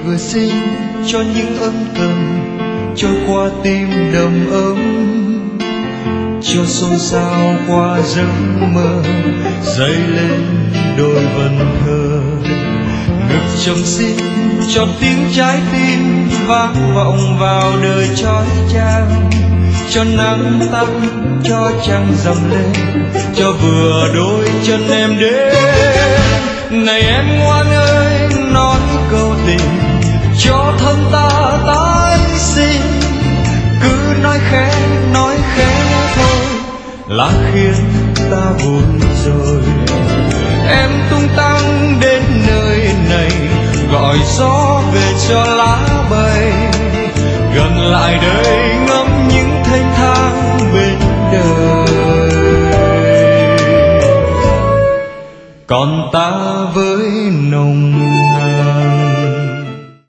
vừa xin cho những âm thầm trôi qua tim đầm ấm, cho xôn xao qua giấc mơ dấy lên đôi vần thơ. Ngực trầm xin cho tiếng trái tim vang vọng vào đời chói chang, cho nắng tắt cho trăng dầm lên, cho vừa đôi chân em đến. Này em ngoan ơi, nói câu tình cho thân ta tái sinh, cứ nói khẽ thôi là khiến ta vui rồi. Em tung tăng đến nơi này, gọi gió về cho lá bay, gần lại đây ngắm những thênh thang bên đời. Còn ta với nồng